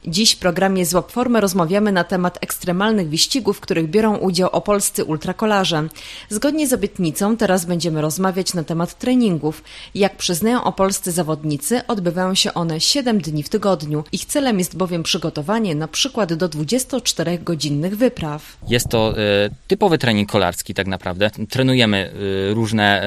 Dziś w programie Złap Formę rozmawiamy na temat ekstremalnych wyścigów, w których biorą udział opolscy ultrakolarze. Zgodnie z obietnicą teraz będziemy rozmawiać na temat treningów. Jak przyznają opolscy zawodnicy, odbywają się one 7 dni w tygodniu. Ich celem jest bowiem przygotowanie na przykład do 24-godzinnych wypraw. Jest to typowy trening kolarski tak naprawdę. Trenujemy różne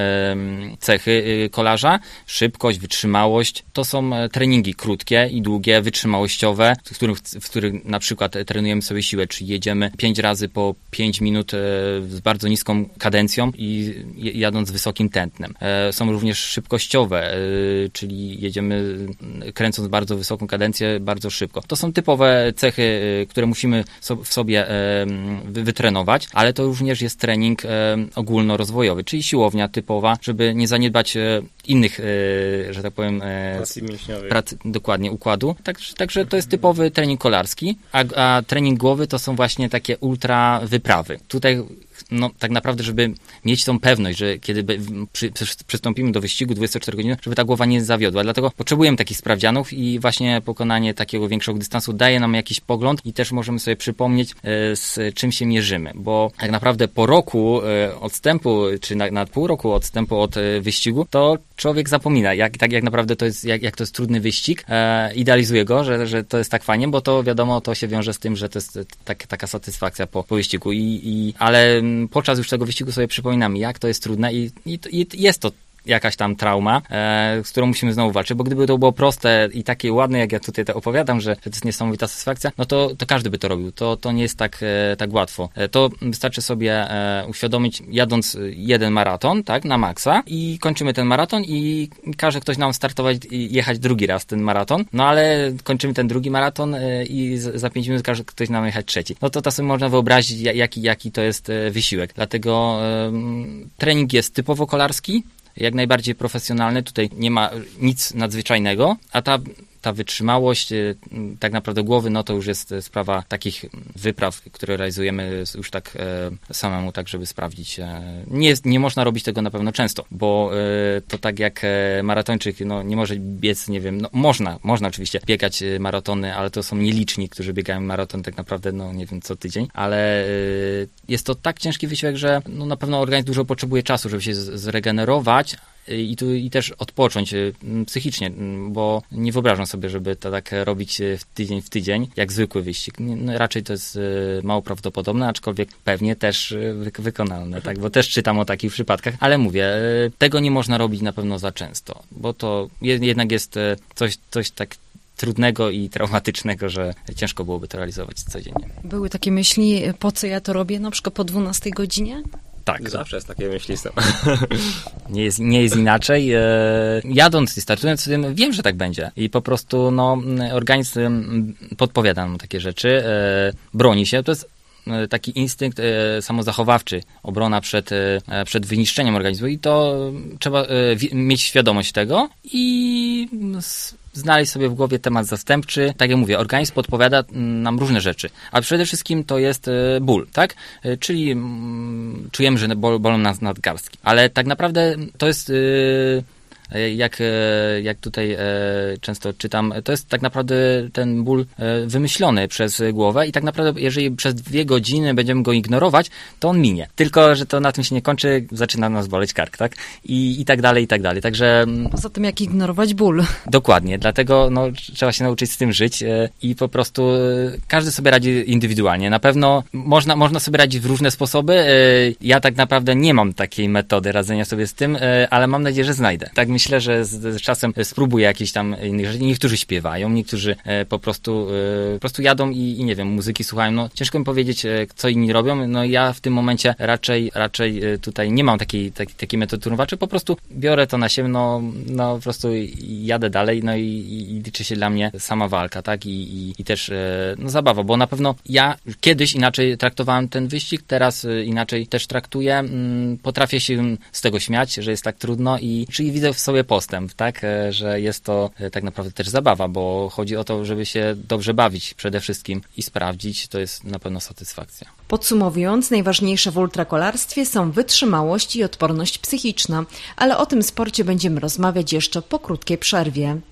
cechy kolarza, szybkość, wytrzymałość. To są treningi krótkie i długie, wytrzymałościowe, w których na przykład trenujemy sobie siłę, czyli jedziemy 5 razy po 5 minut z bardzo niską kadencją i jadąc wysokim tętnem. Są również szybkościowe, czyli jedziemy kręcąc bardzo wysoką kadencję, bardzo szybko. To są typowe cechy, które musimy w sobie wytrenować, ale to również jest trening ogólnorozwojowy, czyli siłownia typowa, żeby nie zaniedbać innych, że tak powiem, dokładnie układu. Także to jest typowy trening kolarski, a trening głowy to są właśnie takie ultra wyprawy. Tutaj tak naprawdę, żeby mieć tą pewność, że kiedy przystąpimy do wyścigu 24 godziny, żeby ta głowa nie zawiodła. Dlatego potrzebujemy takich sprawdzianów i właśnie pokonanie takiego większego dystansu daje nam jakiś pogląd i też możemy sobie przypomnieć, z czym się mierzymy. Bo tak naprawdę po roku odstępu, czy nad pół roku odstępu od wyścigu, to człowiek zapomina, jak naprawdę to jest, jak to jest trudny wyścig. Idealizuje go, że to jest tak fajnie, bo to wiadomo, to się wiąże z tym, że to jest taka satysfakcja po wyścigu. Ale podczas już tego wyścigu sobie przypominamy, jak to jest trudne i jest to jakaś tam trauma, z którą musimy znowu walczyć, bo gdyby to było proste i takie ładne, jak ja tutaj to opowiadam, że to jest niesamowita satysfakcja, no to każdy by to robił. To nie jest tak łatwo. To wystarczy sobie uświadomić, jadąc jeden maraton, tak, na maksa i kończymy ten maraton i każe ktoś nam startować i jechać drugi raz ten maraton, no ale kończymy ten drugi maraton i za 5 minut każe ktoś nam jechać trzeci. No to sobie można wyobrazić, jaki to jest wysiłek. Dlatego trening jest typowo kolarski, jak najbardziej profesjonalny, tutaj nie ma nic nadzwyczajnego, a ta wytrzymałość tak naprawdę głowy, no to już jest sprawa takich wypraw, które realizujemy już tak samemu, tak żeby sprawdzić. Nie można robić tego na pewno często, bo to tak jak maratończyk, no nie może biec, nie wiem, no można oczywiście biegać maratony, ale to są nieliczni, którzy biegają maraton tak naprawdę, no nie wiem, co tydzień, ale jest to tak ciężki wysiłek, że no na pewno organizm dużo potrzebuje czasu, żeby się zregenerować, i też odpocząć psychicznie, bo nie wyobrażam sobie, żeby to tak robić w tydzień, jak zwykły wyścig. No, raczej to jest mało prawdopodobne, aczkolwiek pewnie też wykonalne, tak? Bo też czytam o takich przypadkach, ale mówię, tego nie można robić na pewno za często, bo to jednak jest coś tak trudnego i traumatycznego, że ciężko byłoby to realizować codziennie. Były takie myśli, po co ja to robię, na przykład po 12 godzinie? Tak. Zawsze jest takie myśli. Nie jest inaczej. Jadąc i startując, wiem, że tak będzie. I po prostu organizm podpowiada nam takie rzeczy, broni się. To jest taki instynkt samozachowawczy, obrona przed wyniszczeniem organizmu i to trzeba mieć świadomość tego i znaleźć sobie w głowie temat zastępczy. Tak jak mówię, organizm podpowiada nam różne rzeczy, a przede wszystkim to jest ból, tak? Czyli czujemy, że bolą nas nadgarstki, ale tak naprawdę to jest jak tutaj często czytam, to jest tak naprawdę ten ból wymyślony przez głowę i tak naprawdę jeżeli przez 2 godziny będziemy go ignorować, to on minie. Tylko, że to na tym się nie kończy, zaczyna nas boleć kark, tak? I tak dalej, i tak dalej. Także poza tym, jak ignorować ból. Dokładnie, dlatego trzeba się nauczyć z tym żyć i po prostu każdy sobie radzi indywidualnie. Na pewno można sobie radzić w różne sposoby. Ja tak naprawdę nie mam takiej metody radzenia sobie z tym, ale mam nadzieję, że znajdę. Tak myślę, że z czasem spróbuję jakieś tam innych rzeczy. Niektórzy śpiewają, niektórzy po prostu jadą i nie wiem, muzyki słuchają. No ciężko mi powiedzieć, co inni robią. No ja w tym momencie raczej tutaj nie mam takiej metody turnowaczy. Po prostu biorę to na siebie, no po prostu jadę dalej, no i liczy się dla mnie sama walka, tak? I też zabawa, bo na pewno ja kiedyś inaczej traktowałem ten wyścig, teraz inaczej też traktuję. Potrafię się z tego śmiać, że jest tak trudno czyli widzę w sobie postęp, tak? Że jest to tak naprawdę też zabawa, bo chodzi o to, żeby się dobrze bawić przede wszystkim i sprawdzić, to jest na pewno satysfakcja. Podsumowując, najważniejsze w ultrakolarstwie są wytrzymałość i odporność psychiczna, ale o tym sporcie będziemy rozmawiać jeszcze po krótkiej przerwie.